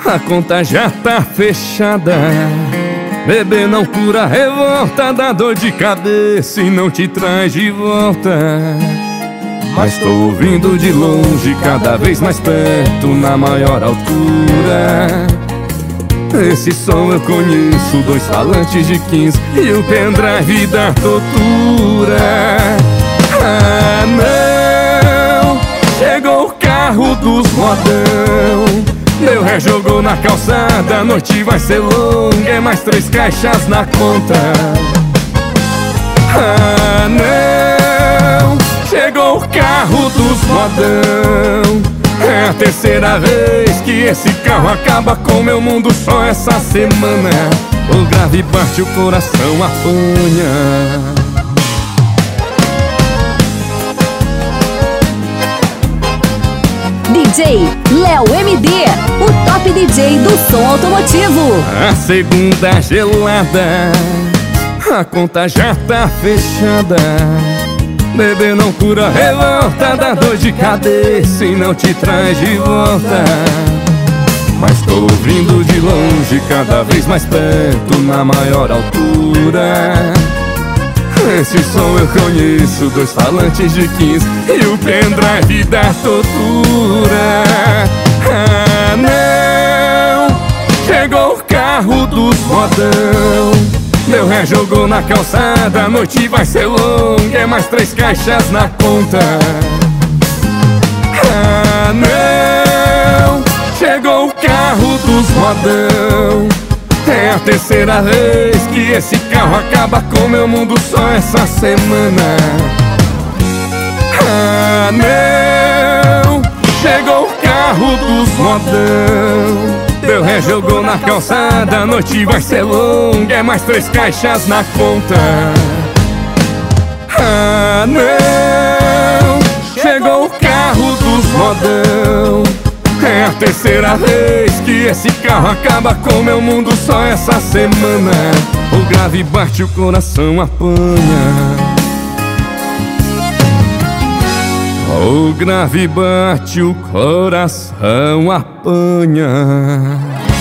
A conta já tá fechada. Beber não cura a revolta, dá dor de cabeça e não te traz de volta. Mas tô ouvindo de longe, cada vez mais perto, na maior altura. Esse som eu conheço, 2 falantes de 15 e o pendrive da tortura. Ah não, chegou o carro dos modão. Meu ré jogou na calçada, a noite vai ser longa, é mais 3 caixas na conta. Ah não, chegou o carro dos modão. É a 3ª vez que esse carro acaba com meu mundo só essa semana. O grave bate, o coração apanha. DJ Léo MD, o top DJ do som automotivo. A segunda gelada, a conta já tá fechada. Beber não cura a revolta, dá dor de cabeça e não te traz de volta. Mas tô ouvindo de longe, cada vez mais perto, na maior altura. Esse som eu conheço, 2 falantes de 15 e o pendrive da tortura. Ah não, chegou o carro dos modão. Meu ré jogou na calçada, a noite vai ser longa, é mais 3 caixas na conta. Ah não, chegou o carro dos modão. É a 3ª vez que esse carro acaba com meu mundo só essa semana. Ah não, chegou o carro dos modão. Meu ré jogou na calçada, a noite vai ser longa, é mais 3 caixas na conta. Ah não, chegou o carro dos modão. É a 3ª vez que esse carro acaba com meu mundo só essa semana. O grave bate, o coração apanha. O grave bate, o coração apanha.